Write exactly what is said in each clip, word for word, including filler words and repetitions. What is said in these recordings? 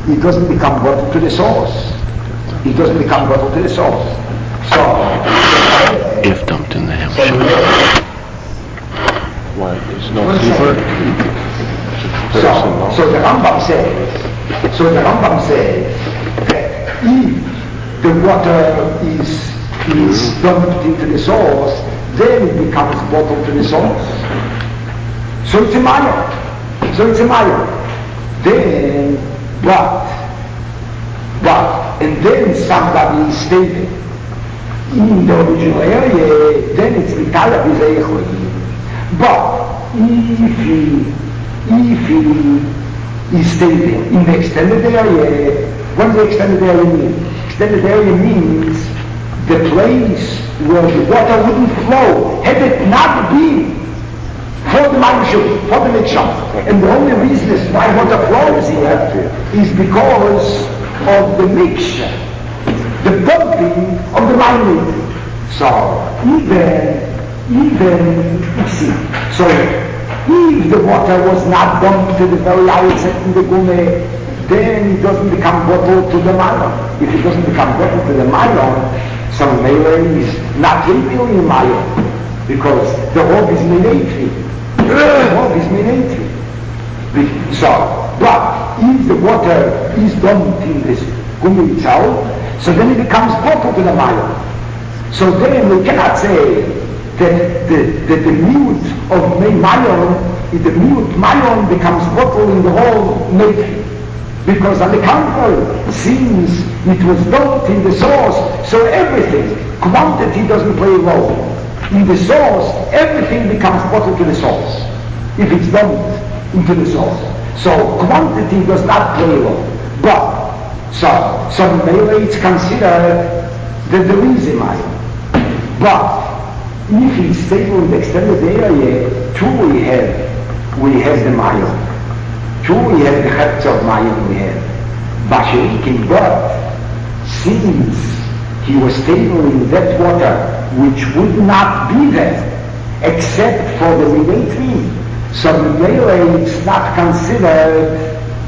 it doesn't become bottled to the source. It doesn't become bottled to the source. So, if dumped in the Hampshire. Why, there's no fever? So, so the Rambam says, so the Rambam says that if the water is is dumped into the source, then it becomes bottled to the source. So it's a mile. So it's a mile. Then, but, but, and then somebody is staying in the original area, then it's Vitala Vizayachoi. But if he, if he is staying in the extended area, what does the extended area mean? Extended area means the place where the water wouldn't flow had it not been for the Manshur, for the Miksham. And the only reason is why water flows here is because of the mixture, the dumping of the mining. So even, even, you see, so if the water was not dumped to the very outset in the Gume, then it doesn't become bottled to the Mayon. If it doesn't become bottled to the Mayon, some Mele is not really in Mayon, because the rob is Minatri. The rob is Minatri. So, but if the water is dumped in this Gume itself, so then it becomes bottled to the Mayon. So then we cannot say that the, that the mute of Mayon, the mute Mayon becomes bottled in the whole Matri. Because on the contrary, since it was dumped in the source, so everything, quantity doesn't play a role. In the source, everything becomes bottled to the source, if it's dumped into the source. So quantity does not play a role. But, so, some Mele it's considered that there is a Mayon. But, if it's stable in the extended area, too we have, we have the Mayon. True, we have the Chetz of Mayon we have. Basharikin, but since he was stable in that water, which would not be there, except for the Minatri, so Mele it's not considered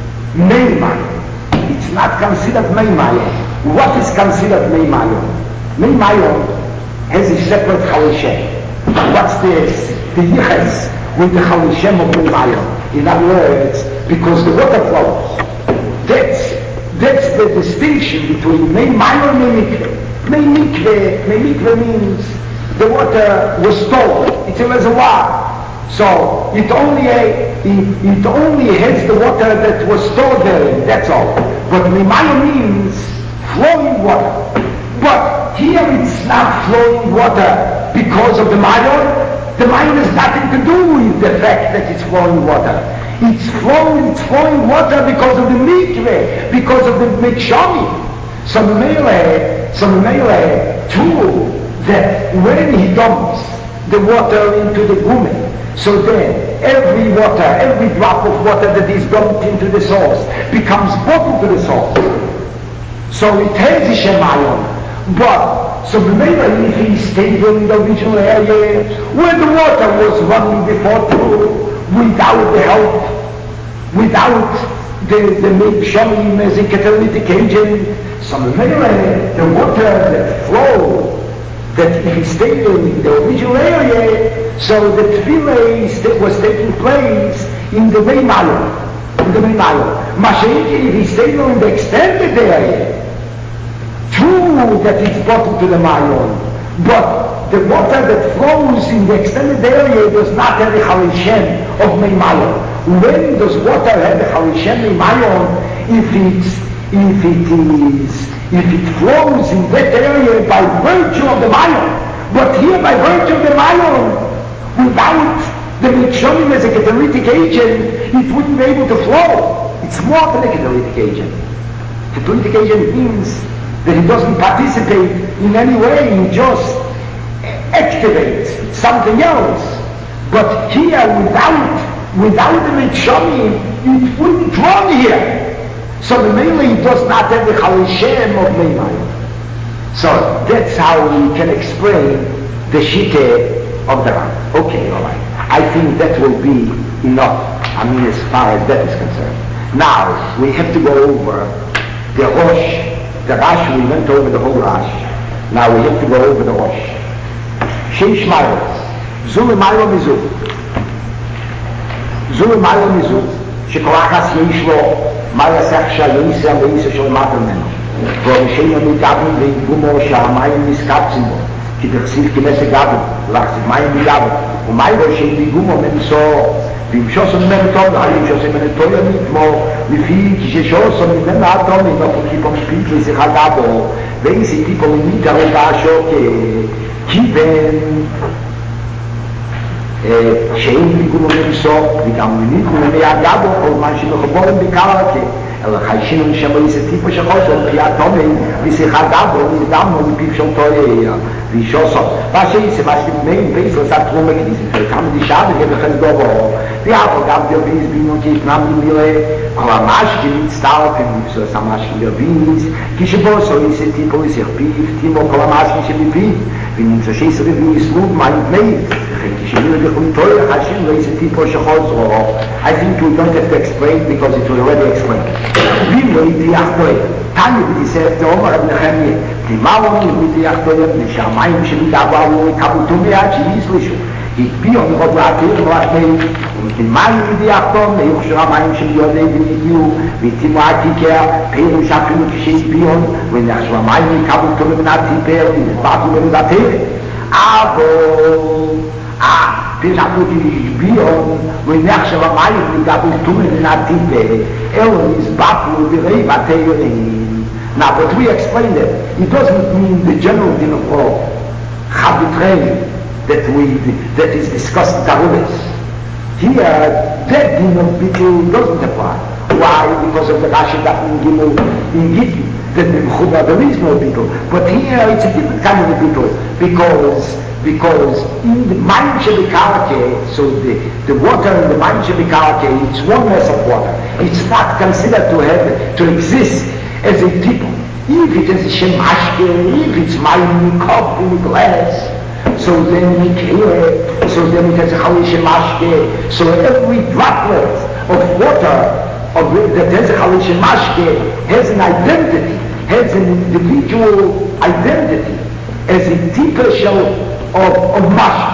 Mei Mayon. It's not considered Mei Mayon. What is considered Mei Mayon? Mei Mayon has a separate Chalishem. What's the, the Yiches with the Chalishem of Mei Mayon? In other words, because the water flows. That's, that's the distinction between Mei Mayon and Mei Mikveh. Mei Mikveh, Mei Mikveh means the water was stored. It's a reservoir. So it only, it, it only has the water that was stored there, that's all. But Mei Mayon means flowing water. But here it's not flowing water because of the Mayon. The Mayon has nothing to do with the fact that it's flowing water. It's flowing, it's flowing water because of the mikveh, because of the mikshami. Some Mele, some Mele too, that when he dumps the water into the gume, so then every water, every drop of water that is dumped into the source becomes bottled to the source. So it has a shemayon, but so Mele, if he stayed in the original area where the water was running before through, without the help, without the, the Mikshami as a catalytic agent, some Mele, the water that flowed, that if he stayed in the original area, so the Tefillah was taking place in the Mei Mayon, in the Mei Mayon. Mashiach, if he stayed in the extended area, true that it's bottled to the Mayon, but the water that flows in the extended area does not have the Chalishem of Mei Mayon. When does water have the Chalishem Mei Mayon? If it's, if it is, if it flows in that area by virtue of the Mayon. But here by virtue of the Mayon, without the Mikshomim as a catalytic agent, it wouldn't be able to flow. It's more than a catalytic agent. Catalytic agent means that it doesn't participate in any way, it just activates something else. But here, without without the Mikshomim, it wouldn't run here. So the Mele does not have the Chalishem of Mei Mayon. So that's how we can explain the Shittah of the Ram. Okay, all right. I think that will be enough, I mean, as far as that is concerned. Now, we have to go over the Rosh, the Rash, we went over the whole Rash. Now we have to go over the Rosh. Sheish Mairos. Zul Mairo Mizu. Zul Mairo Mizu. שכולחס יש לו מה יסך שהיסר ויסר של מטה ממנו. והרשאים המגבים ויגומו שהמים נסקבצים בו. כי תחסיף כמסק גבו, להחסיף מים בגבו. ומאי רשאים ויגומו מנסו, ואם שוסו ממנו טוב, ואם שוסו ממנו טוב ימית, כמו לפי כששוסו ממנו האטומי, נופו כיפו משפיט לשיחה גבו, ואיסי טיפו ממית הרגע השוקה, כיבן, שאין ויגומו מנסו, וגם ממית וממי הגבו, כל מה שמחבורם בקרקה, אלא חיישינו משם איזה טיפו שחוסו, וכי האטומי, לשיחה גבו, נזדמנו מפיו של טועה, וישוסו. ואשייסה, מה שמבין פייסל עשה תרומה כניסים, כמה דישה דגב לחסדו בו, ויעבור גם דרביס בינו כי יתנם במילה, כל המשקי מצטרפים, ופסו עשה משקי דרביס, כשבו סו איזה טיפו איזה פיף, טימו כל המשקי שבפיף, ונמצא שייסה רביס לוב מה יתמי, וכן כשמילה דחוי טועה, חיישים לו איזה טיפו שחוזרו. I think we don't have to explain because it's already explained. ואם לא ידיח טועה, תניה בדיסף תאומר רב נחמיה, למה לא ידיח טועה, שהמים שמתעבר הוא יקבלו מיד שיסלישו. התביעו מרוב להתיר מרחבי, ומתימים ידיח טוב, מיוחשרה מים שמיודי ונגיעו, והתימו עתיקה, פירו שאפילו כשהתביעו, ונחשו המים יקבלו טוב מנת טיפר, ונתבעתו במדתר. אבל, אה, פירשפו כשהתביעו, ונחשו המים יקבלו טוב מנת טיפר, אלו נסבפו וראי בתרים. Now, but we explained it. It doesn't mean the general din of law, Chabitrein, that we that is discussed in Tarulis. Here, that din of Bittul doesn't apply. Why? Because of the Rashi that in Gimel, in Gittin, that in Chuba there is no Bittul. But here, it's a different kind of a Bittul, because because in the Mayim Shebikarake, so the, the water in the Mayim Shebikarake, it's one mess of water. It's not considered to have to exist as a people. If it is a shemashke, if it's mayim cup in a glass, so then we can, so then it has a chali shemashke. So every droplet of water of that has a chali shemashke has an identity, has an individual identity as a type shell of, of mashke.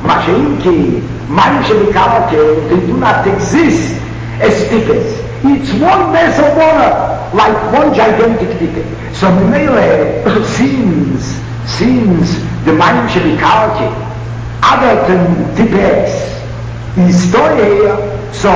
Mashke, mayim shebikarake, they do not exist as types. It's one mess of water, like one gigantic ticket. So Mele seems, seems the mind should be karate, other than Tipex is still here. So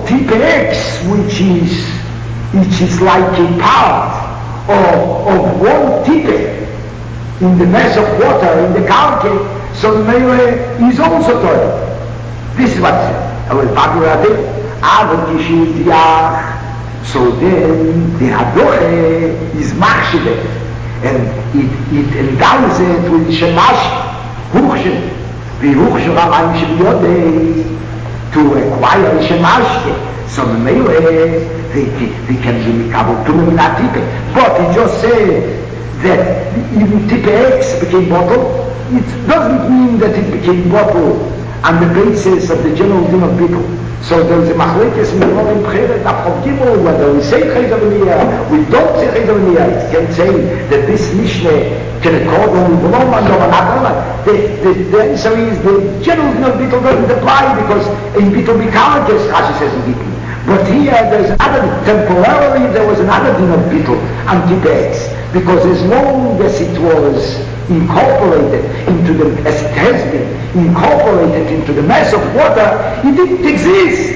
Tipex, which is, which is like a part of, of one ticket in the mess of water in the karate, so Mele is also told. This is what it says. I will talk about it. Aber Kishidiach, so then the Hadoche is Machshivet, and it, it endows it with Shemash, Huchshin, the Huchshin Ramayim Shibiyodei, to acquire Shemashke. So the Mele, they, they can be Mikabel Tumim Natipe. But he just said that even Tipe X became bottle. It doesn't mean that it became bottle on the basis of the general din of Bittul. So there is a machlekes mirorim bcheret of Gimel, whether we say Chayzavaniya, we don't say Chayzavaniya. It can say that this Mishneh can accord only below one or not. The, the, the answer is the general din of Bittul doesn't apply because in Bittul Bikarakes, Rashi says in Gittin. But here there's another, temporarily there was another din of Bittul, Antipex, because as long as it was incorporated into the, as it has been incorporated into the mass of water, it didn't exist.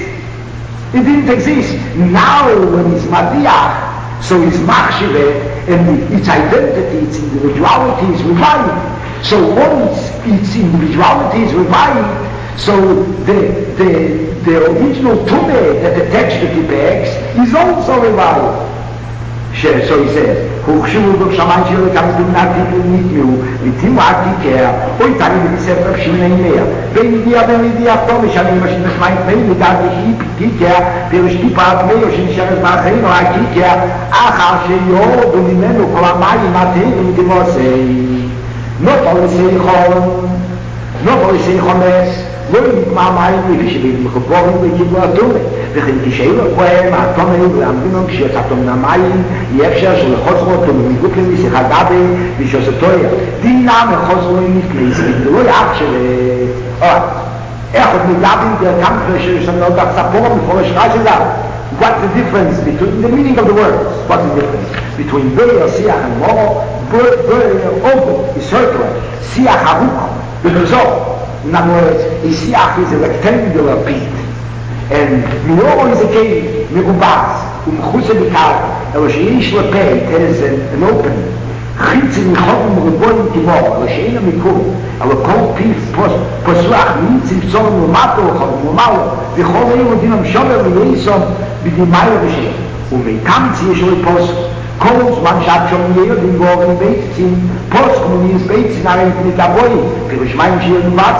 It didn't exist. Now when it's Madiach, so it's Machshivet, and its identity, its individuality is revived. So once its individuality is revived, so the the the original Tumeh that attached to the bags is also revived. So he says, הוכשרו בשמיים שלו כמה דומנתית ונתמיעו, ותימו עתיקיה, אוי תמיד בספר שמני מאה, בין ידיעה בין ידיעה תום, משנים משנים משמעים בין ידיעה והיא פתיקיה, פירוש טיפה עתמיעו שנשארת מאחרינו עתיקיה, אחר שיורדו ממנו כל המים עתינו מדמוסי. נופו לסייחון, נופו לסייחון מס, לא נגמר מים ושבים מחוברים וקיבלו אטומה וכן כשאילו כהן האטומה ולעמדינו כשיוצאתו מן המים יהיה אפשר שלחוזרו אותו ממיגוק למסיך הגבי ושעושתויה דינה מחוזרו מפני זה זה לא יאח של איך עוד מדברים כאן שיש לנו עוד ספור מפורש רש"י ז"ל what's the difference between the meaning of the words what's the difference between Be'er, Siach and Moro Be'er open is circular Siach Aruk the result in other words Siach is a rectangular pit and Moro is a cave Merubaz ומחוץ לבקר אלא שיש לפה there is an, an opening חיצי מחובים רבויים תיבור אלא שאין המיקום אלא כל פיף פסוח מיצים צורם למטו ומאמר וכל היהודים המשומר וייסום בדימאי ובשם ומקמצי יש לו פוסק כל זמן שעד שום ילדים ועוברים ביצים פוסק מניס ביצים הרי מתאבויים פירוש מים שיהיה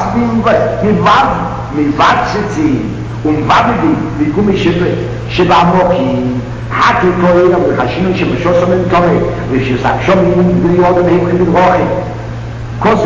מבצצים ומבדדים לגומי שבעמוקים חכי פועל וחשינו שבשוסו מן תומי ושסקשו מן בריאות ומהם חמיד רוחים כוסף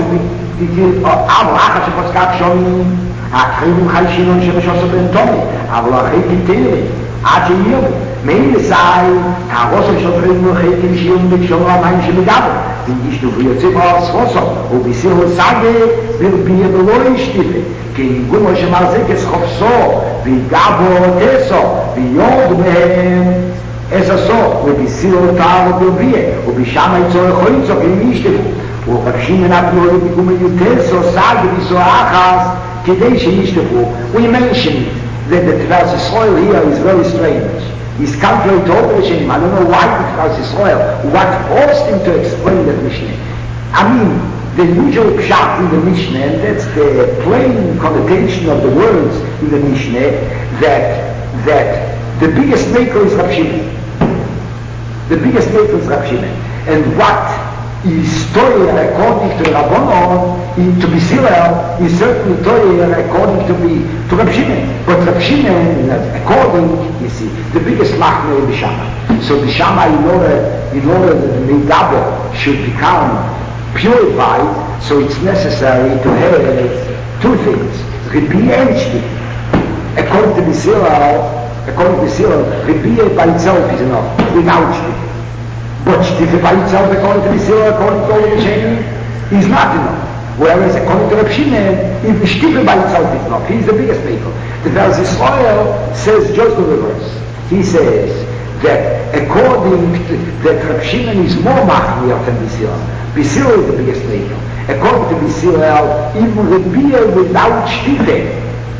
אבל אחת שפוסקת שומים הקריבים חיישינו שבשוסו מן תומי אבל אחרי כתירי עד שיהיו מי לסעי הרוסם שוטרים וחייקים שיום בקשור המים שמגבר ונגישנו ויוצא בעשרוסו ובסירו סגה ורביה ולא ישתיפה כי גומו שמחזיק חופסו וגבו תסו ויורד מהם אססו ובסירו תאר ורביה ובשם יצור חויצו כי ישתיפו ורבשים נתנו לגומו יוטסו סגה ויסו אחס כדי שישתיפו we mentioned that the Tveras Yisrael here is very strange. He's contrary to all the Mishnah. I don't know why the Tveras Yisrael, what forced him to explain that Mishnah. I mean, the usual pshat in the Mishnah, and that's the plain connotation of the words in the Mishnah, that that the biggest maker is Rav Shimon. The biggest maker is Rav Shimon. And what is Torah according to Rabbanon, to be Sirel, is certainly Torah according to be to Rav Shimon. But Rav Shimon, according, you see, the biggest machne is Bishama. So Bishama, in order, in order that the Meidabel should become purified, so it's necessary to have two things, Ribi and Shti. According to Sirel, according to Sirel, Ribi by itself is enough, without Shti. But Shtife by itself, according to the Sirah, according to all the Shemim, is not enough. Whereas according to Rav Shimon, if Shtife by itself is enough, he is the biggest maker. The Tveras Yisrael says just the reverse. He says that according to that Rav Shimon is more machmir than Bisirah. Bisirah is the biggest maker. According to Bisirah, even Rebbe without Shtife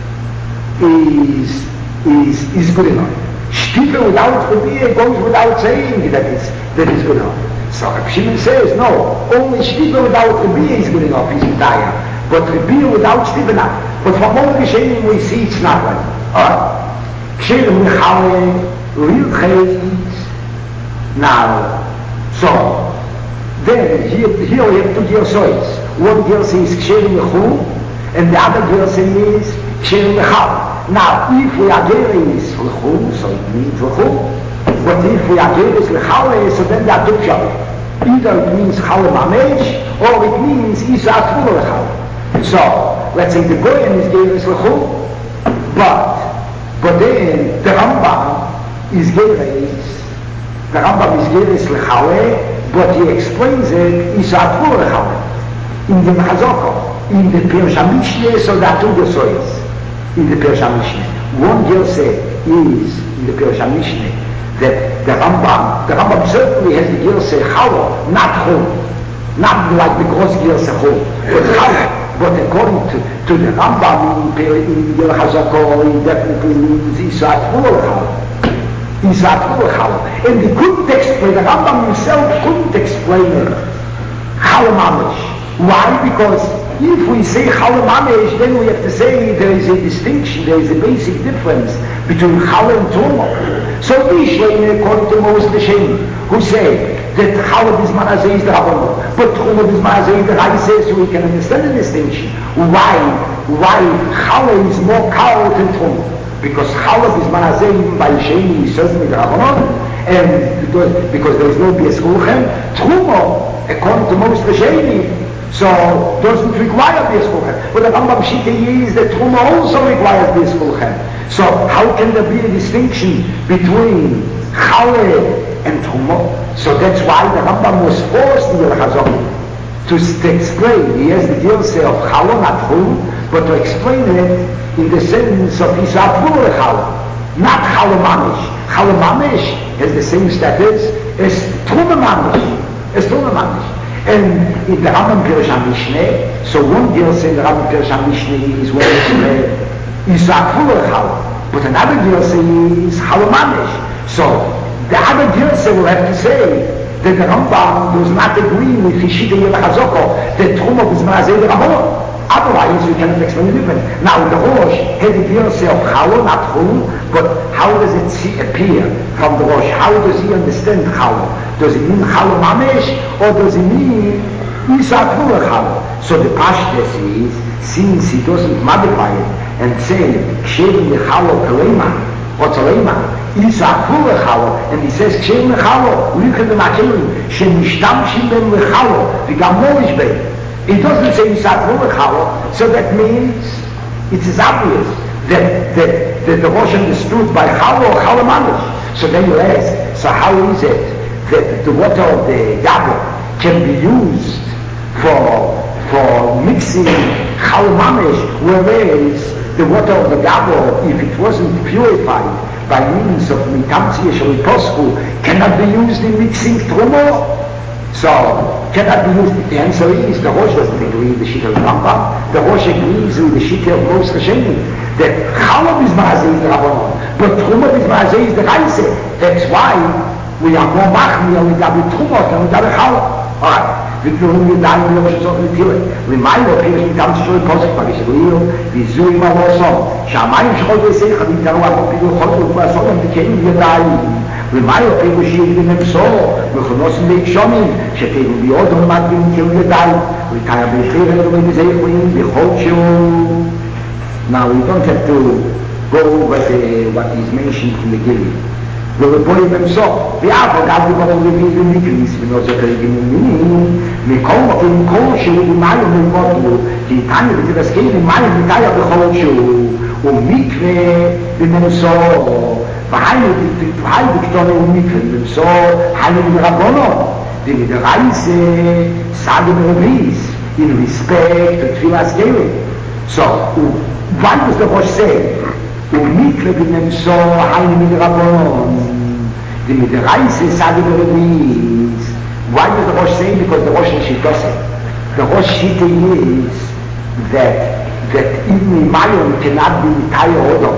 is, is, is good enough. Shtife without Rebbe goes without saying that it's that is good enough. So Rav Shimon says, no, only Shtife without Rebbe is good enough, he's entire. But Rebbe without Shtife not. But from all the Geshenim we see it's not right. Alright? Ksherim Mechale, real Chayes. Now, so, then here, here we have two Gersois. One Gersois is Ksherim Mechu, and the other Gersois is Ksherim Mechale. Now, if we are Geris Lechu, so it means Lechu. But if we are Geris Lechale, so then there are two jobs. Either it means Chale Mamesh, or it means Isa Atful Lechale. So, let's say the Goyen is Geris Lechu, but, but then the Rambam is Geris, the Rambam is Geris Lechale, but he explains it Isa Atful Lechale. In the Mechazoko, in the Pirush HaMishneh, so there are two Gersois in the Pirush HaMishneh. One Gerseh is in the Pirush HaMishneh that the Rambam, the Rambam certainly has the Gerseh Chalo, not Chol, not like the gross Gerseh Chol, but Chalo. But according to, to the Rambam in, in Yer Hazako, it definitely means Isat Chol Chalo. Isat Chol Chalo. And he couldn't explain, the Rambam himself couldn't explain it. Chalo Mamish. Why? Because if we say Chalo Mamish, then we have to say there is a distinction, there is a basic difference between Chalo and Truma. So Bishlei, according to most Hashem, who say that Chalo Bisman Azeh is the Rabbanah, but Truma Bisman Azeh is the Raiseh, so we can understand the distinction. Why? Why Chalo is more Kal than Truma? Because Chalo Bisman Azeh, even by Hashem, is certainly the Rabbanah, and because, because there is no Bias Kulchem. Truma, according to most Hashem, So doesn't require Bias Kulchem. But the Rambam Shita is that Truma also requires Bias Kulchem. So how can there be a distinction between Chale and Truma? So that's why the Rambam was forced in the Chazon to, to explain. He has the deal say of Chale, not Truma, but to explain it in the sense of Isatru Chale, not Chale Mamish. Chale Mamish has the same status as Truma Mamish. As Truma Mamish. And in the Rambam Pirush HaMishneh, so one deal saying the Rambam Pirush HaMishneh is when it's Isatru Chale, but another deal saying is Chale Mamish. So the other deal say will have to say that the Rambam does not agree with Hishita Yevach HaZoko, that Truma is Mazeh the Rabbanah. Otherwise, we cannot explain it different. Now, the Rosh had the deal say of Chalo, not Chulu, but how does it see, appear from the Rosh? How does he understand Chalo? Does it mean Chalo Mamesh, or does it mean Isatru Chalo? So the Pashtes is, since he doesn't modify it and say, Ksherim Chalo Kalema, or Talema, Isatru Chalo, and he says, Ksherim Chalo, Richem Makelim, Shemishtamshim Ben Chalo, Vigam Morish Ben. It doesn't say Yisatru L'chalo, so that means it is obvious that, that, that the Rosh understood by Chalo or Chalo Mamish. So then you ask, so how is it that the water of the Gabor can be used for for mixing Chalo Mamish, whereas the water of the Gabor, if it wasn't purified by means of Mitamtzi Yeshua Posku, cannot be used in mixing Truma? So, cannot be used. The answer is, the Rosh doesn't agree with the Shita of the Rambam. The Rosh agrees with the Shita of most Rishonim. That Chalav is Maaseh is the Rabbanon, but Truma is Maaseh is the Reise. That's why we are more Machmir with Gabi Truma than with Gabi Chalav. Alright. Wir können wir da in der Schule mit Tille. Wir meinen, ob wir mit ganz schön Post bei Israel, wie so immer so. Schamaim schuld ist sich, die Tarua auf die Hot und was soll denn kein wir da. Wir meinen, ob wir hier in dem so, wir genossen wir schon, שתינו wir und mal bin wir da. Wir kann wir hier mit diese Queen, wir hoch. Now we don't have to go over the, what is mentioned in the Gili. ולפועלים במסור, ואף אגב כבר רביעי ומקריס, ונוזר כרגעים ומינים, מכל מקום כל שהוא במים ומלמודו, כי איתנו ותבסקים במים ותאיה בכל שהוא, ומקווה במסור, והיינו תתפעל בקטונה ומקווה במסור, היינו ברבונו, ומדרייס סגי ברביס, in respect to Tfilas Geli. So, why does the Rosh say, ומקווה במסור היינו מדרבון, דמדרייסה סגי ברביס. Why does the Rosh say? Because the Rosh Shitose. The Rosh Shita is that that even Mayon cannot be entire order.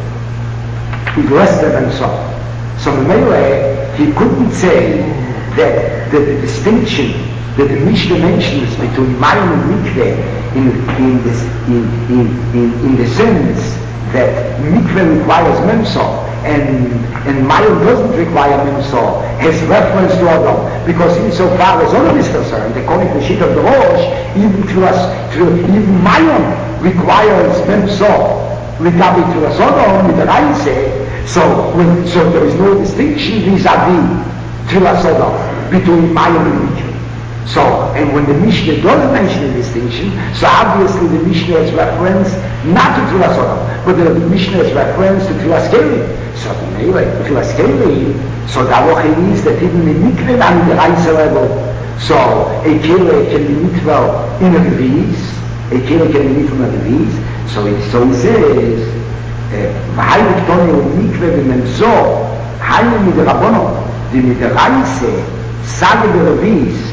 It's less than so. So Mele, he couldn't say that, that the distinction that the Mishnah mentions between Mayon and Mikveh in, in, this, in, in, in, in the sense that Mikveh requires Memsor and, and Mayon doesn't require Memsor, has reference to Adam, because insofar as Adam is concerned, according to the sheet of the Rosh, even to us, to, even Mayon requires Memsor, regarding to us Adam, with the Reise, so, when, so there is no distinction vis-a-vis to us Adam between Mayon and Mikveh. So, and when the Mishnah doesn't mention a distinction, so obviously the Mishnah has reference not to Tfilas Odom, but the Mishnah has reference to Tfilas Keli. So, anyway, Tfilas Keli, so the halacha is that even in Mikveh on the Reise level, so a Keli can be mitvel in a Revis, a Keli can be mitvel in a Revis, so it, so he says, V'hai Viktoni u Mikveh v'memzo, haynu midrabono, v'midraise, sage b'Revis,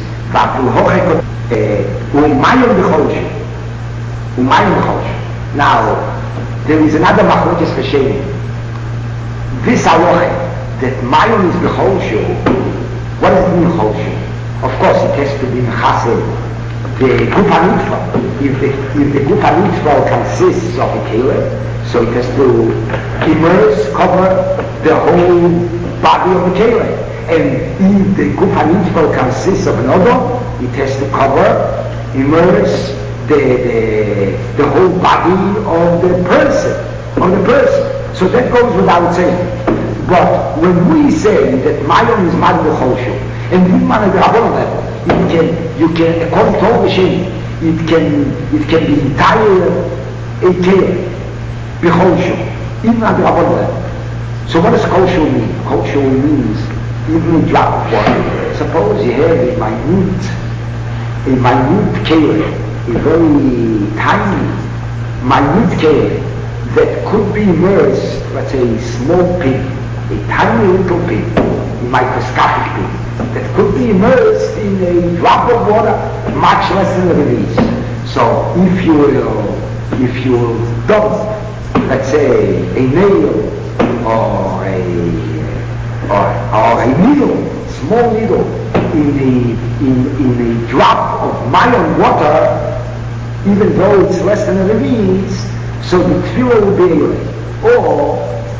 ומיון בחודש ומיון בחודש. Now, there is another machlokes Rishonim. This halacha that Mayon is b'chodsh, what does it mean chodsh? Of course, it has to be mechasel the gufa mitzvah. If the if the gufa mitzvah consists of a keli, so it has to immerse, cover the whole body of the keli. And if the gufa mitzvah consists of an odor, it has to cover, immerse the, the the whole body of the person, of the person. So that goes without saying. But when we say that Mayon is Mad B'Choshu, and we man at the Rabbanon level, it can, you can, according to Hashem, it can, it can be entire Ekeir, Bechoshu, even under Rabbanan. So what does Koshu mean? Koshu means even a drop of water. Suppose you have a minute, a minute Keir, a very tiny, minute Keir that could be immersed, let's say a small pin, a tiny little pin, a microscopic pin, that could be immersed in a drop of water, much less than a release. So if you will, if you will dump, let's say, a nail or a or, or a needle, small needle, in a in, in a drop of Mayan water, even though it's less than a release, so the tefillah will be able. Or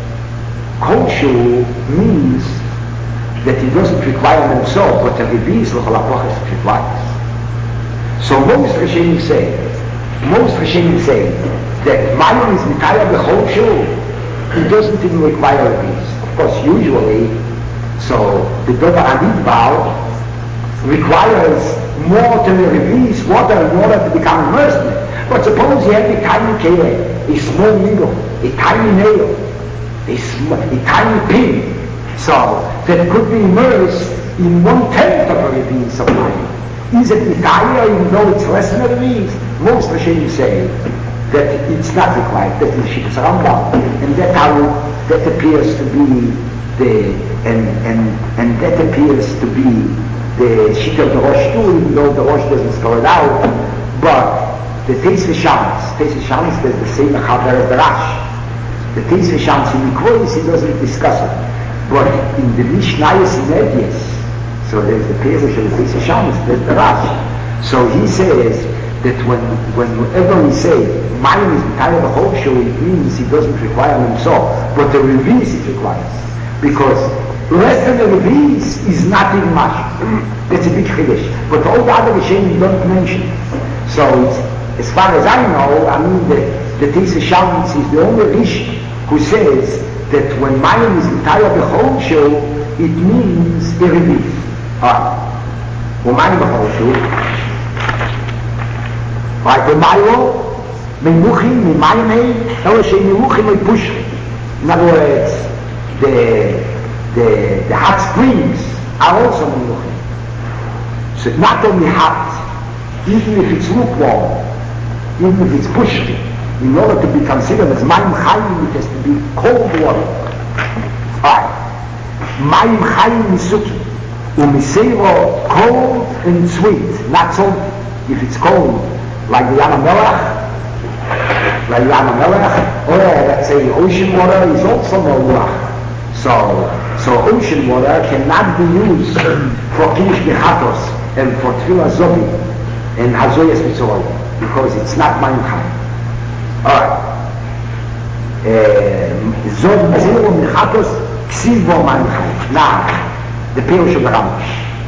koshu means that it doesn't require an himself, but a release l'cholapoches it requires. So most Rishonim say, most Rishonim say that Mayan is mitayah b'koshu, it doesn't even require a release. Of course, usually, so the Dover Hamidbar requires more than a release water in order to become immersed in it. But suppose you have a tiny keir, a small needle, a tiny nail, a, sm- a tiny pin, so that could be immersed in one-tenth of a release of light. Is it mitayah even though it's less than a release? Most Rishonim say that it's not required, that is Shittas Rambam, and that how that appears to be the and and and that appears to be the Shit of the Rosh too, even though the Rosh doesn't spell it out. But the Teis V'Shams, Teis V'Shams is the same Chaber as the Rash. The Teis V'Shams in Mikrois, he doesn't discuss it, but in the Mishnayos in Evies, so there's the Perush of the Teis V'Shams, there's the Rash. So he says that when whenever we say Mayan is entire the whole show, it means he doesn't require himself, but the release it requires. Because less than the release is not even much. That's a big chiddush. But all the other Rishonim don't mention. So it's, as far as I know, I mean the the Teis V'Shams is the only Rish who says that when Mayan is entire the whole show, it means a release. Alright. When Mayan the whole show, right, the Mayo, Menuchim, Memayimei, Eloshe Menuchim, Mepushim. In other words, the, the, the hot springs are also Menuchim. So it's not only hot, even if it's lukewarm, even if it's pushing, in order to be considered as Mayim Chayim, it has to be cold water. Alright. Mayim Chayim Misuki. Umiseiro, cold and sweet, not salty. If it's cold, like the Yam Melech, like Yam Melech, or let's say ocean water is also Melech. So, so ocean water cannot be used for Kiddush Mechatos and for Tefillah Zobi and Hazoyas Mitzorah, because it's not Mayim Chayim. Alright. Zod Zero Mechatos Ksivo Mayim Chayim. Now, the Perush of the Rambam.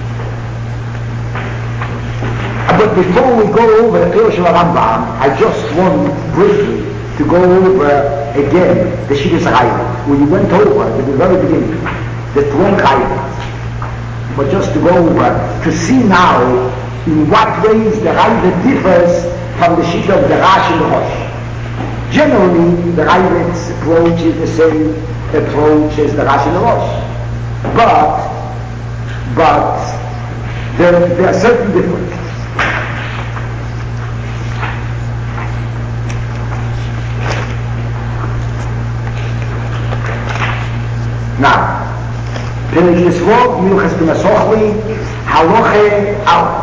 But before we go over the Perush of Rambam, I just want briefly to go over again the Shittas Raiva. We went over at the very beginning the twelve Raiva. But just to go over, to see now in what ways the Raiva differs from the Shitta of the Rash and the Rosh. Generally, the Raiva's approach is the same approach as the Rash and the Rosh. But, but there, there are certain differences. Now, Perek Yisrog, Milchas B'Masochli, Halacha Aleph.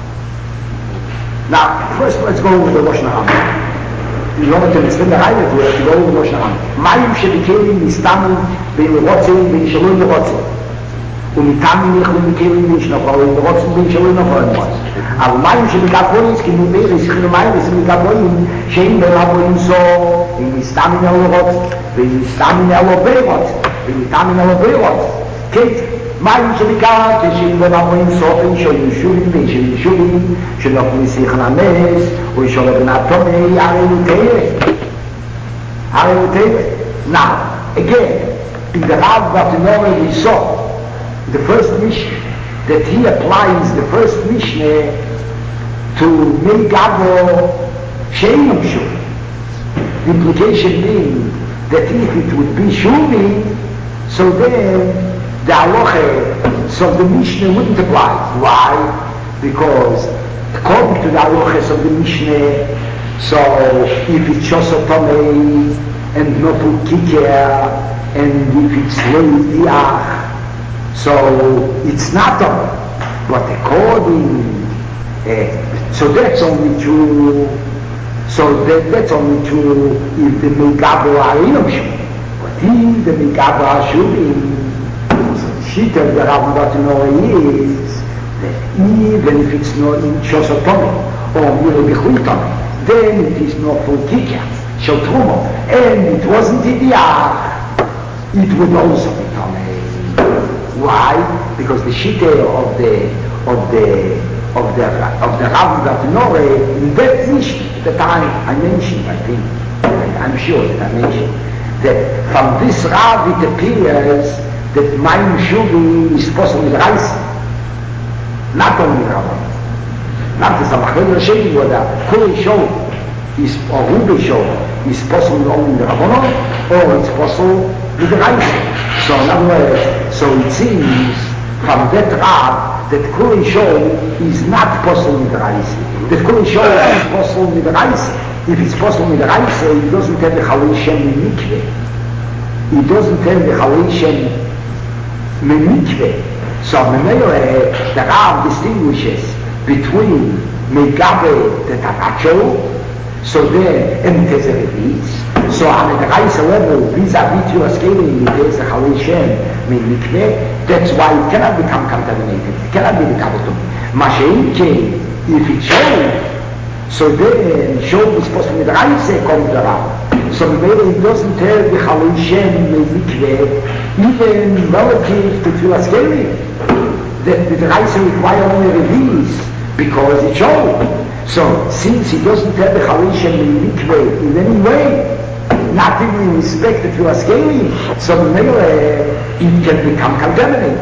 Now, first let's go over the Rosh Hashanah. In order to explain the Raiva, we have to go over the Rosh Hashanah. Mayim shebikelim nistamu bein rotzim bein shalom rotzim. ומטעמים יכולים בכלים להשנפורים, ורוצים בין שלוי נפורים מועץ. אבל מים שבגבויים, כאילו בירי, שכינו מים ושבגבויים, שאם בגבויים זו, אם מסתמים אלו רוצים, ואם מסתמים אלו בי רוצים, ואם מסתמים אלו בי רוצים. כן, מים שבגבויים, שאם בגבויים סופים, של ישובים בין של ישובים, שנופלים שיחן המס, או של הבנתומי, הרי נתארת. הרי נתארת. Now, again, in the Rav Bartanora we saw the first mission that he applies the first Mishnah to Meigabo Sheinu Shuvi. The implication being that if it would be Shuvi, so then the halacha, so the Mishnah wouldn't apply. Why? Because according to the halachas of the Mishnah, so if it's Shosotome and Noful Kikea, and if it's Leidiach, so it's not on. But according, uh, so that's only true. So that, that's only true if the Megabo Arinam Shubi. But if the Megabo Shubi, so the Shita that I've got to know is that even if it's not in Shosotome or Mirebechultome, then it is not for Kikya, Shotumo, and it wasn't Idiach, it would also be Tome. Why? Because the Shita of the of the of the of the Rav Vatnore in that Mishnah that I, I mentioned, I think, I'm sure that I mentioned, that from this Rav it appears that Mayim Shuvi is possible with rice, not only Rav, not the Samachel Hashem, where the Kuli Show is, or Rubi Show is possible only with Rabbanon, or it's possible with the rice. So in other words, so it seems from that Rav that Kuli Show is not possible with the rice. The Kuli Show is possible with the rice. If it's possible with the rice, it doesn't have the Chalishem Mikveh. It doesn't have the Chalishem Mikveh. So Memele, the Rav distinguishes between Megabe, the Takacho, so there, and Tezerevis. So on the rice level, vis-a-vis your scaling, there's a Chalishem Mikveh. That's why it cannot become contaminated. It cannot be the Kabatum. Masha'inke, if it showed, so then showed is possible with rice comes around. So maybe it doesn't tell the Chalishem Mikveh, even relative to Tfilaskeli, that the rice require only release because it showed. So since it doesn't tell the Chalishem Mikveh in any way, not even in respect to Tfilaskeli, so maybe uh, it can become contaminated.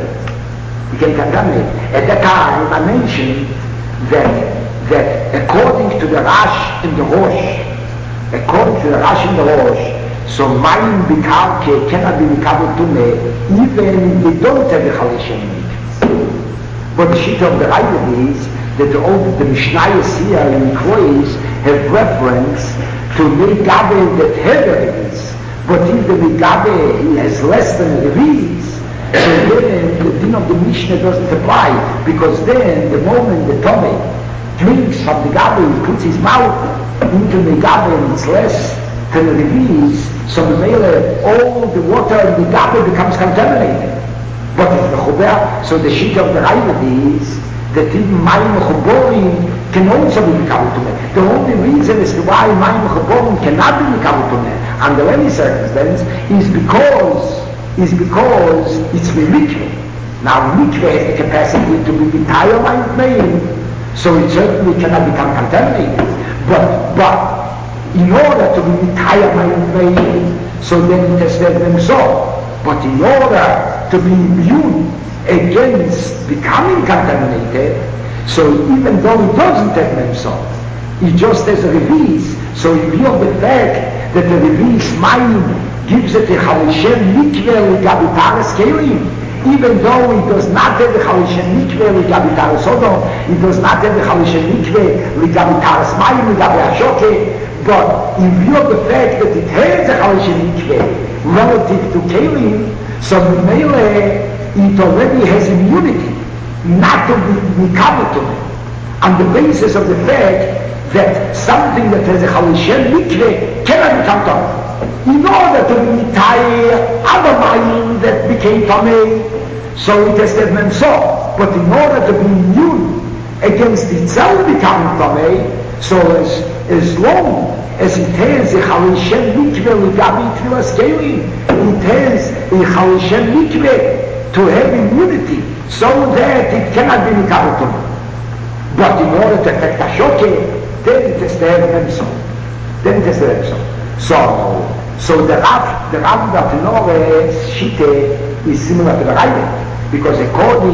It can contaminate. At that time I mentioned that that according to the Rash in the Rosh, according to the Rash in the Rosh, so Mayim Bikarke cannot be Mikabel Tumeh, even if they don't have the Chalishem Mikveh. But the Shita of the Ravid is that the old the Mishnayos here in Krois have reference to Megabe that have a revis. But if the Megabe has less than a revis, so then the din of the Mishnah doesn't apply, because then the moment the Tomei drinks from the Gabe, he puts his mouth into the Gabe and it's less than a revis, so the Mele, all the water in the Gabe becomes contaminated. But it's the Chuber, so the sheet of the Ravid is that even Mayim Chuborim can also be Mikabel Tumeh. The only reason as to why Mayim Chuborim cannot be Mikabel Tumeh under any circumstance is because is because it's mikveh. Now mikveh has the capacity to be entire Mayim, so it certainly cannot become contaminated. But but in order to be entire Mayim, so then it has led them so. But in order to be immune against becoming contaminated, so even though it doesn't have memso, it just has a release. So in view of the fact that the release Mayim gives it a Chalishem Mikveh Ligabitaris Kelim, even though it does not have the Chalishem Mikveh Ligabitaris Odom, it does not have the Chalishem Mikveh Ligabitaris Mayim Ligabi Ashoke, but in view of the fact that it has a Chalishem Mikveh relative to Kelim, so Mele it already has immunity not to be Mikabel to it, on the basis of the fact that something that has a Chalishem Mikveh cannot become Tomei. In order to be entire other Mayim that became Tomei, so it has to have Memso. But in order to be immune against itself becoming Tomei, so as, as long as it has a Chalishem Mikveh Ligabi Tfilas Kelim, it has a Chalishem Mikveh to have immunity, so that it cannot be Mikabel Tomei. But in order to affect Ashoke, then it has to have Memso. Then it has to have Memso. So, so the Rav, the Rav Vatnore Shite is similar to the Ravid, because according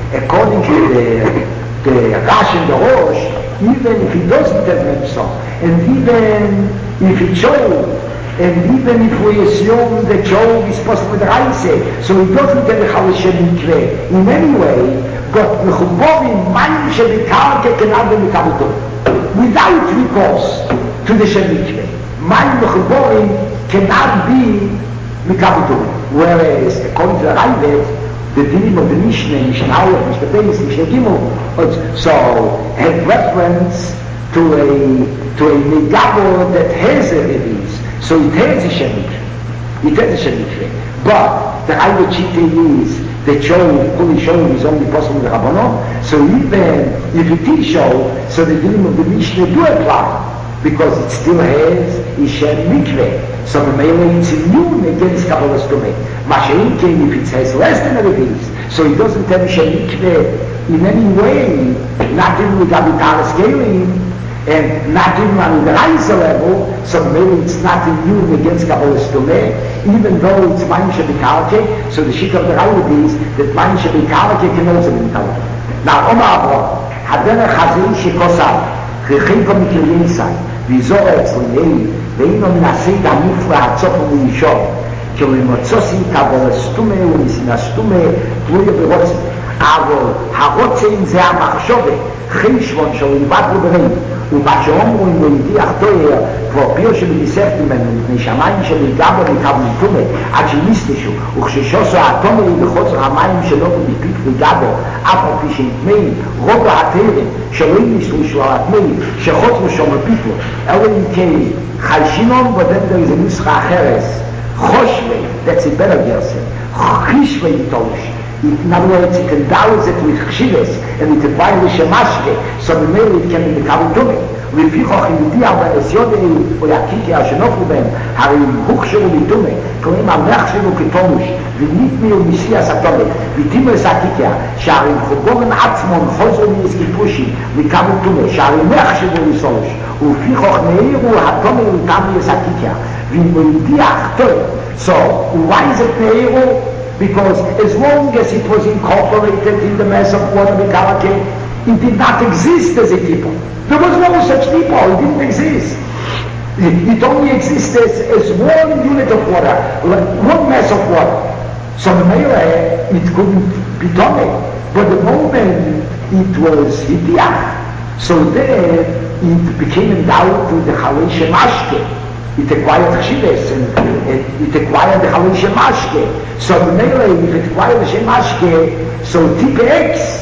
according to the, the Rash and the Rosh, even if he doesn't have Memsa, and even if he chose, and even if we assume the Chov is possible with Raise, so he doesn't have a Chalisha Mikveh in any way, but Mechuborim, Mayim Shebikarke cannot be Mikabuto. Without recourse to the Shemikveh, Mayim Mechuborim cannot be Mikabuto. Whereas, according to the Raivet, the dinim of the Mishnah, Mishnah Aleph, Mishnah Beis, Mishnah Gimel, so have reference to a to a Megabo that has a release. So it has a Shemikveh. It has a Shemikveh. But the Raivet Shita is the Chov, fully Chov is only possible with Rabbanon. So even if it is Chov, so the dinim of the Mishnah do apply. Because it still has Ishem Mikveh. So the Mele it's immune against Kabbalah Stomeh. Masha'inkin, if it has less than a release, so it doesn't have Ishem Mikveh in any way, not even with Abital scaling, and not even on the Reise level, so maybe it's not immune against Kabbalah Stomeh, even though it's Mayim Shebikarke, so the Shik of the Raivet is that Mayim Shebikarke can also be Mikabuto. Now, Omar Avraham, Hadena Chazei Shekosai, Rechiva Mikiriyesai, Vizor Etzlei, Veino Minasei Damufla Hatzofo Muyishor, Kilimotzosi Kabbalah Stomeh Unisina Stomeh, Tluya Berotzi, אבל הרוצים זה המחשבה, חישבון שלו יבטלו בראים, ומה שאומרים לידיח תואר, כבר פיר שבדיסך ממנו, מפני שמיים שלגבו לקבל תומה, עד שניסנשו, וכששוסו התומרי בחוצר המים שלו בפיק וגבו, אף על פי שנתמאים, רוב התארים שלא ניסנשו על התמאים, שחוצרו שום בפיתו, אלא אם כן חיישינון בודד איזה נוסחה אחרת, חושבי, that's a better version, חישבי תולש, in other words, it endows it with chshivas and it applies the shemashke, so the male it can be mekabutume. Lefichoch in the diya ba'esyodei or yakiki ashenoflu ben, hari huchsheru mitume, kloim amechsheru ketomush, v'nitmi u'misiyas atome, v'timu esakikia, shari chuboren atzmon chozru mi'eskipushi, mekabutume, shari mechsheru l'solosh, u'fichoch neiru hatome u'tami esakikia, v'nitmi'ach toe. So, why is it neiru? Because as long as it was incorporated in the mass of water Mikalake, it did not exist as a tipo. There was no such tipo, it didn't exist. It, it only existed as, as one unit of water, one mass of water. So the Mele, it couldn't be Tome. But the moment it was Hidiach, so then it became endowed to the Chalei Shemashke. It acquired Chshivas and, and it acquired the Chalei Shemashke. So the Mele, if it acquired the Shemashke, so T P X,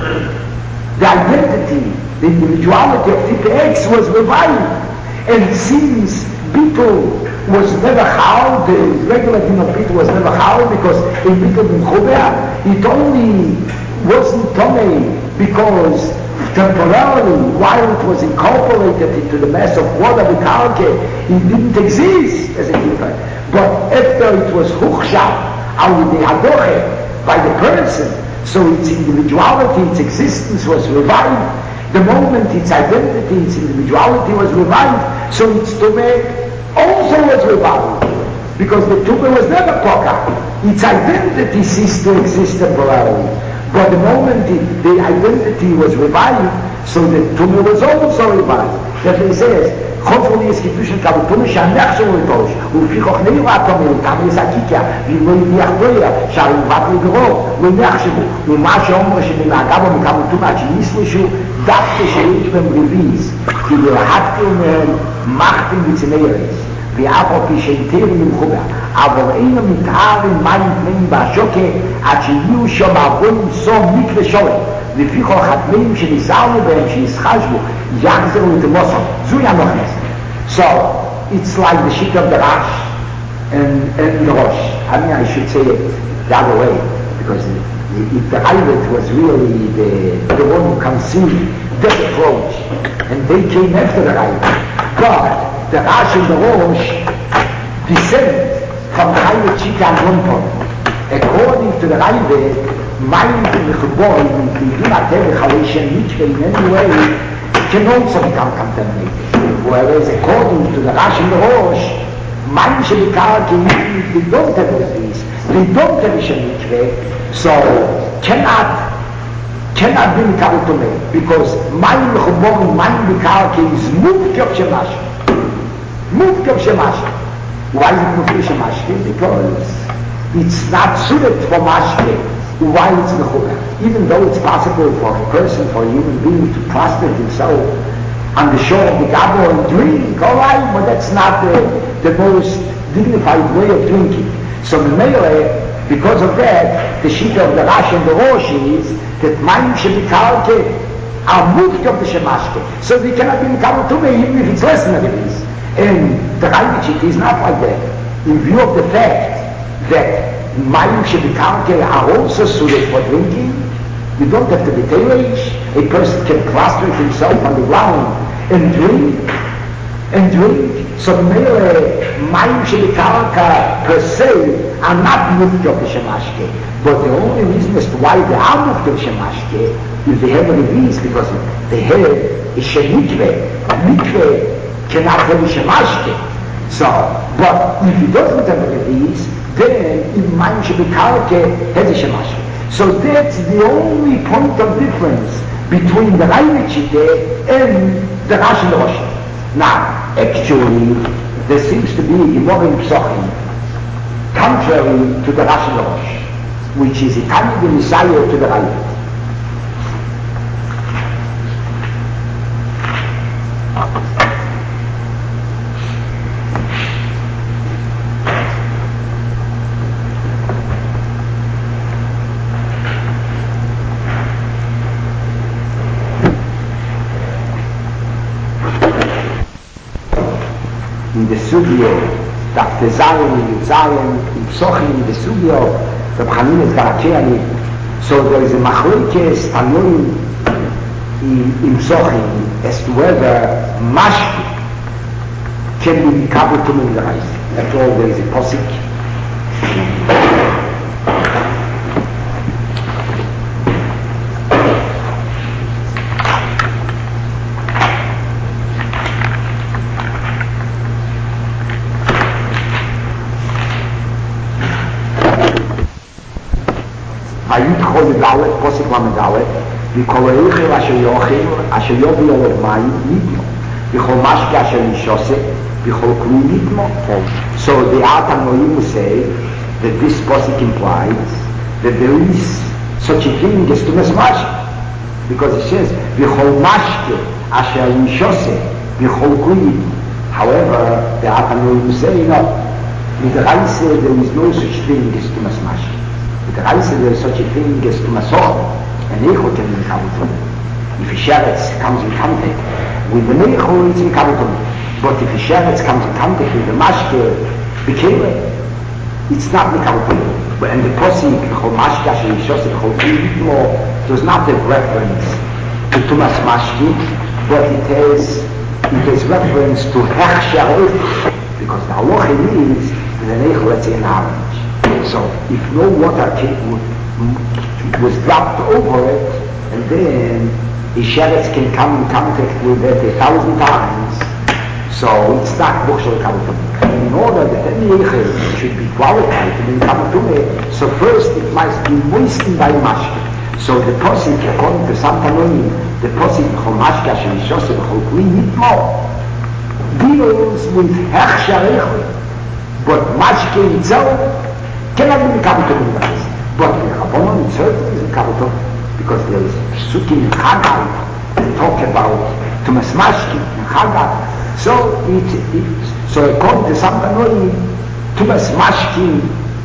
the identity, the individuality of T P X was revived. And since Bittul was never Chal, the regular din of Bittul was never Chal, because in Bittul bin Chubea, it only wasn't Tomei because temporarily, while it was incorporated into the mass of water, the Kalke, it didn't exist as a Kippur. But after it was Huchshav, out the Hadoche, by the person, so its individuality, its existence was revived. The moment its identity, its individuality was revived, so its Tumeh also was revived. Because the Tumeh was never Poka. Its identity ceased to exist temporarily. But the moment it, the identity was revived, so the Tumah was also revived. That he says, hopefully it's Kiddushin Kabutumah Shanechshem Ritosh, Ufichoch Neiru Atomeh, Utameh Zakikya, Vilo Yidiach Toya, Sharim Vatli Gero, Lunechshemu, Uma Sheomre Shemimagabo Mekabutumah, Chinislishu, Dafke Sheich Bem Reviz, Kibir Hatkel Mehem, Machtim Vitzineyeres, ואף על פי שאינטרים למחובר, אבל אינו מתארים מים פנימים בהשוקה, עד שיהיו שם ארבעים סום מקווה שולם, לפי כל חתמים שניסרנו בהם, שישחשבו, יחזרו לתמוסם. זו ימוכנס. So, it's like the sheet of the Rash and, and the Rosh. I mean, I should say it the other way, because if the Raivet was really the, the one who conceived that approach, and they came after the Raivet. But the Rash and the Rosh descend from the Raivet Shita and one point. According to the Raivet, mind in the Chubor, in the Yunatel, Chalei Mikveh in any way, can also become contaminated. Whereas according to the Rash and the Rosh, mind Shelikar, they don't have these, they don't have Ishem Mikveh, so cannot cannot be Mikabel Tomei, because Mayim Chumor, Mayim Bikarke is Mufti of Shemashke. Mufti of Shemashke. Why is it Mufti of Shemashke? Because it's not suited for Mashke. Why it's Mechuber? Even though it's possible for a person, for a human being to prostrate himself on the shore of the Gabo and drink, all right, but that's not the, the most dignified way of drinking. So Mele, because of that, the sheet of the Rashi and the Rosh is that Mayim Shebikarke are moved of the Shemashke. So they cannot be Mikabel Tumei even if it's less than it is. And the Rambam is not like that. In view of the fact that Mayim Shebikarke are also suited for drinking, you don't have to be Teresh. A person can prostrate himself on the ground and drink, and drink. So Mele, Mayim Shebikarka per se are not moved of the Shemashke. But the only reason as to why they are moved of the Shemashke is they have a release, because they have a Shemikve. A mikve cannot have a Shemashke. So, but if he doesn't have a release, then in Mayim Shebikarke has a Shemashke. So that's the only point of difference between the Rambam and the Rashi and the Rosh. Now, actually, there seems to be a Gemara in Psochim, contrary to the Rashi and the Rosh, which is a kind of the Messiah to the Rambam. In the Sugyo, Dafte Zayin, in Zayin, in Psochim, in the Sugyo, the Bchanin is Garakeani. So there is a Machlokes Tanoim in, in Psochim as to whether Mashki can be Mikabel Tumei in the Reis. After all, there is a Posik. Vayitchol Dalet, Posik Lamedalet, V'kol Eichel Asher Yochel, Asher Yovi Olov Mayim, Nitmo. V'chol Mashke Asher Yishose, V'chol Kli Nitmo. So the Atanoim will say that this Posik implies that there is such a thing as Tumas Mashke, because it says V'chol Mashke Asher Yishose, V'chol Kli. However, the Atanoim will say no. In the Reise there is no such thing as Tumas Mashke. The Reise, there is such a thing as Tumasor, and Eichel can be Mikabel Tumei. If a Sheretz comes in contact with the Eichel, it's Mikabel Tumei. But if a Sheretz comes in contact with the Mashke, the Kele, it's not Mikabel Tumei. And the Posik, Chol Mashke, Asher Yishosek, Chol Kli, does not have reference to Tumas Mashke, but it has, it has reference to Hechsher Eichel, because the Halacha means that an Eichel, let's say an orange. So if no water was dropped over it, and then the sheretz can come in contact with it a thousand times, so it's not Bukhshel Mikabel Tumei. In order that any Eichel should be qualified to be Mikabel Tumei, so first it must be moistened by Mashke. So the Posik, according to some Tanoim, the Posik B'chol Mashke Asher Yishose B'chol Kli Nitmo deals with Hechsher Eichel, but Mashke itself cannot be Mikabel Tumei. But the Rabbanon certainly is Mikabel Tumei, because there is Psukim in Chagai that talk about Tumas Mashke in Chagai. So it, it so according to some Tanoim, Tumas Mashke,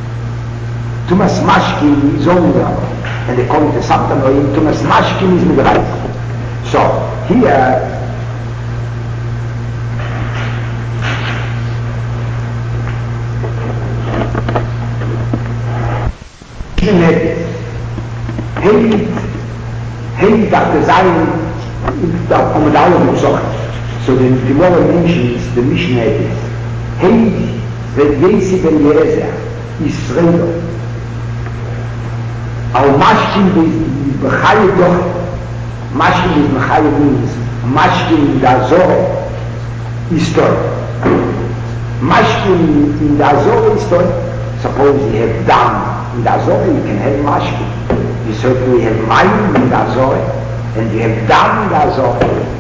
Tumas Mashke is only one, and according to some Tanoim, Tumas Mashke is Midrash. So here Heid, Heid dachte sein, da kommen alle und sagen. So the Gemara mentions the Mishnah is Heid, Red Yesi ben Yezer, Israel. Al Mashkin is Bechaye doch, Mashkin is Bechaye means Mashkin in the Azore is told. Mashkin in the Azore is told. Suppose you have dam in the Azore, you can have Mashkin. You certainly have Mayim in the Azore, and you have done that so.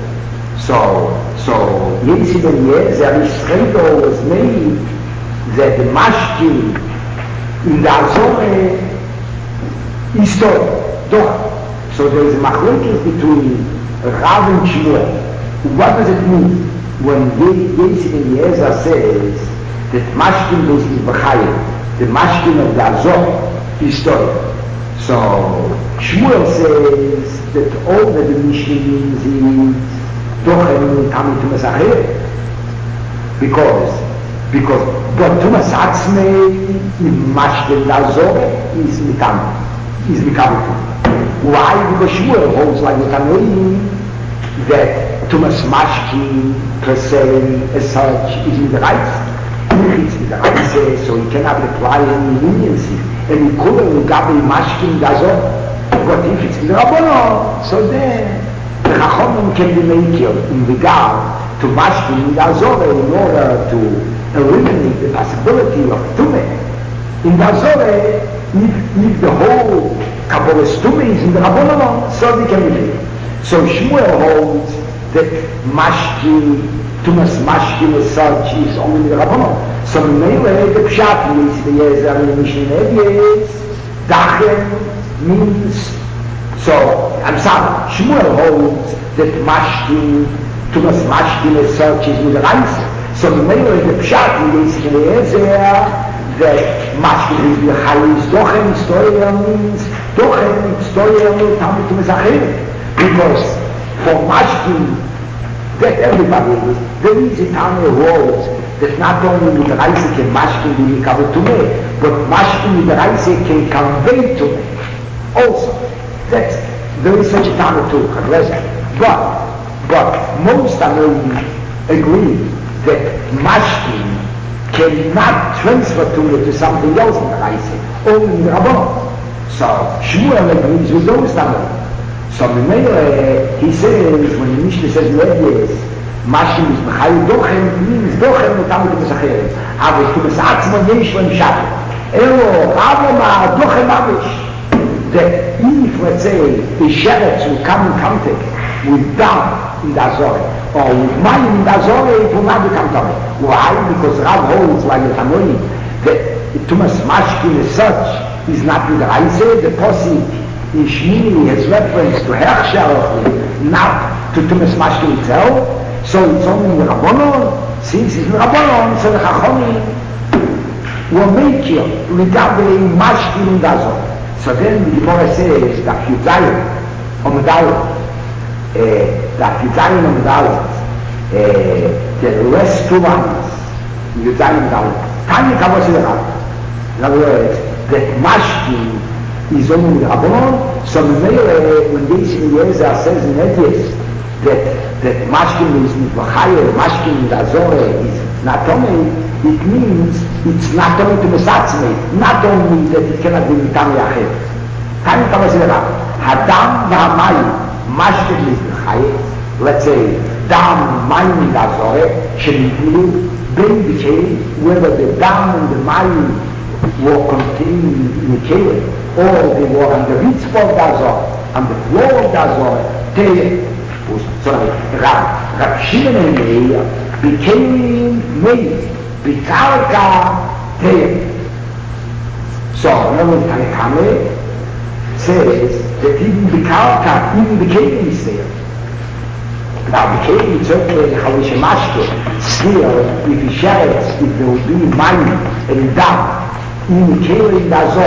So, so, Yesi Ben Yezer Yisredo was made that the Mashkin in the Azore is Torah, Doch. So there is a machlokes between Rav and Shmuel. What does it mean when Yesi Ben Yezer says that Mashkin is B'chayim, the Mashkin of the Azore is Torah? So Shmuel says that all that the Mishnah means is Dochen coming to Masachir. Because, because, but Tumas Atzmei in Mashkin Azore is Mitam, is Mikavitu. Why? Because Shmuel holds like the Tanoi that Tumas Mashkin per se as such is Midarais. It's Midarais, so he cannot apply any leniency. And he couldn't Gabi Mashkin Azore. But if it's Midrabono, so then the Chachomim can be made in regard to Mashkin in the Azore in order to eliminate the possibility of Tumeh. In the Azore, if, if the whole Kabbalah's Tumeh is in the Rabbanon, so they can be made. So Shmuel holds that Mashkin, Tumas Mashkin as such is only in the Rabbanon. So Mele, the Pshat is the Yezer and the Mishneh is Dachem means. So, I'm sorry, Shmuel holds that Mashkin, Tumas Mashkin as such is with the Reise. So, the Mele, the Pshat is the Yezer, that Mashkin is the Chayis, Dochem, Storia means, Dochem, Storia means, Tamit Tumas Achim. Because for Mashkin, that everybody is, there is a Tanya who holds that not only with the Reise can Mashkin be recovered to me, but Mashkin with the Reise can convey to me also. That's, there is such a Tana too, but, but most Tanoim agree that Mashkin cannot transfer to it to something else in the Reise, only in the Rabbanon. So Shmuel agrees with those Tanoim. So Mimele, he says, when the Mishnah says yes, Mashkin is B'chayim Dochem, means Dochem Tamid B'Sacheret. Avish, Tumas Atzmo Yesh V'Im Shatet. Elo, Avoma, Dochem Avish. That if, let's say, the sheretz will come in contact with dam in the Azore, or with mayim in the Azore, it will not become tummy. Why? Because Rav holds like the Tanoi that Tumas Mashkin as such is not with the Reise. The Posik in Shmini has reference to Herrscher, not to Tumas Mashkin itself. So it's only in the Rabbanon. Since it's in the Rabbanon, so the Chachomim will make you regarding Mashkin in the Azore. So then the Gemara says that Yudayim or Medallion, that Yudayim or Medallion, the rest two ones, Yudayim Medallion, Tanya Kavos in the Rabbanon. In other words, that Mashkin is only the Rabbanon. So when they see the Yezer says in Etias that that Mashkin is Mitvachayer, Mashkin in the Azore is not only. It means it's not only to Mesatzme, not only that it cannot be Mitami Achet. Tani Kamazera, Hadam V'Hamayim, Mashkin is B'Chaye, let's say, Dam, Mayim in the Azore, Shenitlu, Ben B'Kei, whether the Dam and the Mayim were contained in the Kei, or they were on the Ritzvah of the Azore, on the floor of the Azore, Tei, sorry, Rab, Rab Shimon and Meir became made. Bikarka Teyem. So, in other words, Tanakame says that even Bikarka, even the Kevin is there. Now, the Kevin certainly the Chalisha Mashke, still, if he shares, if there will be money and dam in the Kevin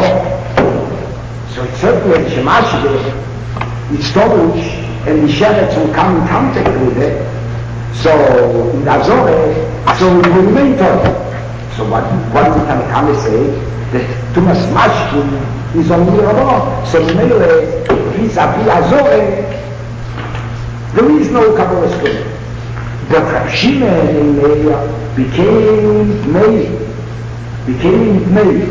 Dazor. So, it's certainly the Shemashke, it's storage, and the Sheretz will come in contact with it. So, in Dazor, so it will remain Torah. So what, what did Tanakame say? That Tumas Mashkin is only Rabbanon. So Mele, vis-a-vis Azore, there is no Kabbalah story. But Rab Shimon and Meir became Meir, became Meir.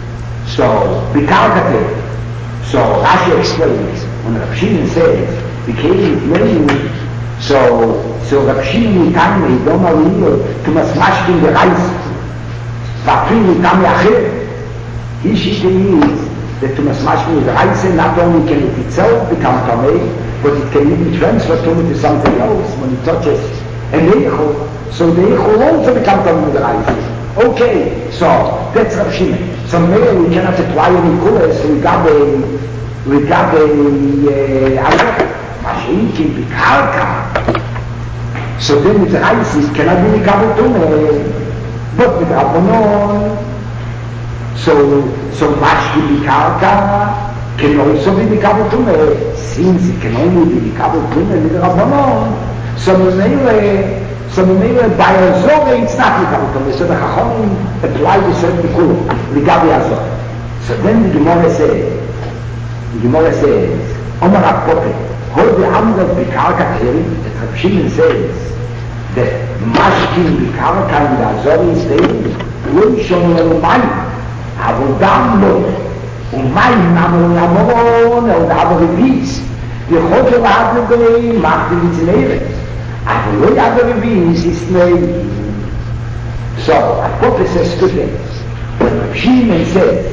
So, Bikarkate. So Rashi explains, when Rab Shimon says, became Meir, so so Rab Shimon Mitame Idom Aliyot to Masmashkin the Reis Vafin Mitame Acher. His Shita is that to Masmashkin the Reis not only can it itself become Tamei, but it can even transfer to something else when it touches an eichel, so the eichel also becomes a midreisis. Okay, so that's Rav Shimon. So maybe we cannot apply any kulas regarding regarding uh, Mashiach Bikarka. So then with Reisis cannot be Mikabel Tumeh, but with Rabbanon. So so Mashiach Bikarka can also be Mikabel Tumeh, since it can only be Mikabel Tumeh with Rabbanon. So maybe So by a Zohar, it's not Mikabel Tumeh. So the Chachamim apply to certain Kulah, Mikabel Azor. So then the Gemara says, the Gemara says, Omar HaPope, Hol be'amdot Bikarka Terim, the Rav Shimon says, that Mashkin Bikarka in the Azor is there, Lo Yishon Lo Mayim, Avodam Lo, Umayim Amon Amon, and Avodibis, the Chotel Adonai, Machti Vitzineret. אבל לא ידע רביעיס ישנאי. So, Apope says two things. When Rav Shimon says